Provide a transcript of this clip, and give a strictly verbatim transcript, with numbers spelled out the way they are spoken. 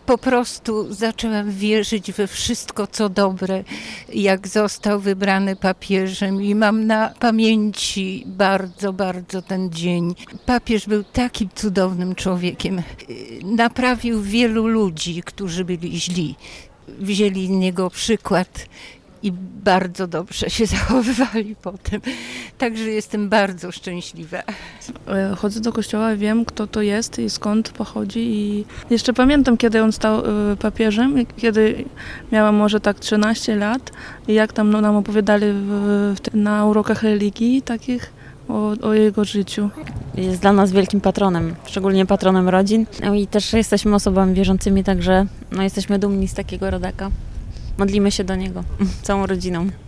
Po prostu zaczęłam wierzyć we wszystko, co dobre, jak został wybrany papieżem i mam na pamięci bardzo, bardzo ten dzień. Papież był takim cudownym człowiekiem. Naprawił wielu ludzi, którzy byli źli. Wzięli z niego przykład i bardzo dobrze się zachowywali potem. Także jestem bardzo szczęśliwa. Chodzę do kościoła, wiem, kto to jest i skąd pochodzi. I jeszcze pamiętam, kiedy on stał papieżem, kiedy miałam może tak trzynaście lat i jak tam no, nam opowiadali w, w, na urokach religii takich o, o jego życiu. Jest dla nas wielkim patronem, szczególnie patronem rodzin. No i też jesteśmy osobami wierzącymi, także no, jesteśmy dumni z takiego rodaka. Modlimy się do niego całą rodziną.